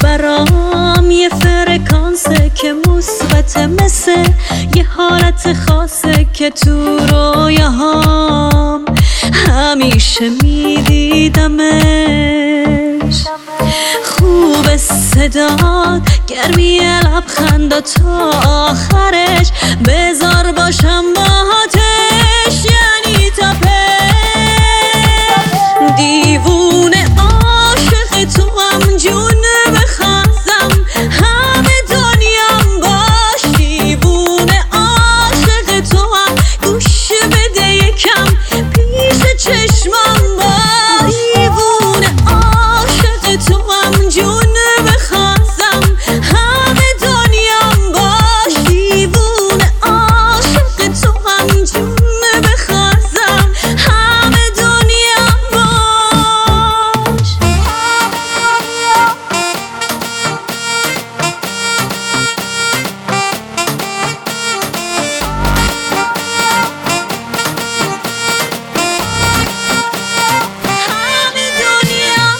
برام یه فرکانسه که مثبته، مثل یه حالت خاصه که تو رویاهام همیشه میدیدمش. خوب صدات، گرمی لبخندا تا آخرش، بذار باشم باهاتش یعنی تپش. دیوونه عاشق تو هم جون بخوازم، همه دنیام باش. دیوونه عاشق تو هم گوش بده یکم پیش چشمام باش. دیوونه عاشق تو هم جون بخوازم، همه دنیام باش. دیوونه عاشق تو هم جون بخوازم، همه دنیام باش. همه دنیام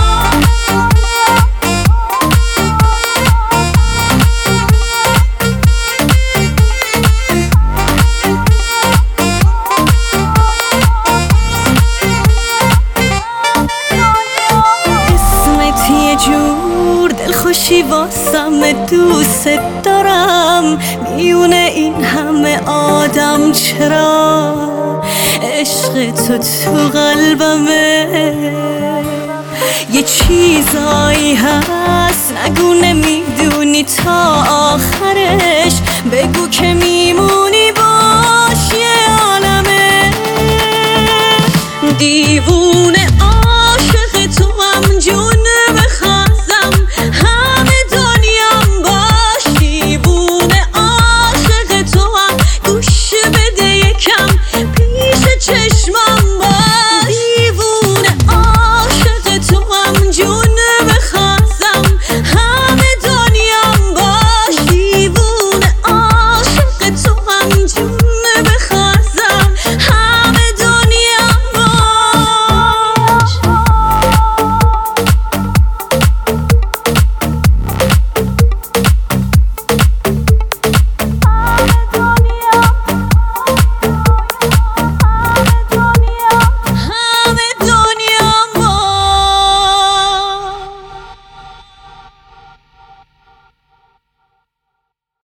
اسمت یه جور دلخوشی واسم، دوست دارم میونه این همه آدم. چرا عشق تو قلبمه؟ یه چیزایی هست نگو نمیدونی تا آخرش، بگو که میمونی باش یه عالمه. دیوونه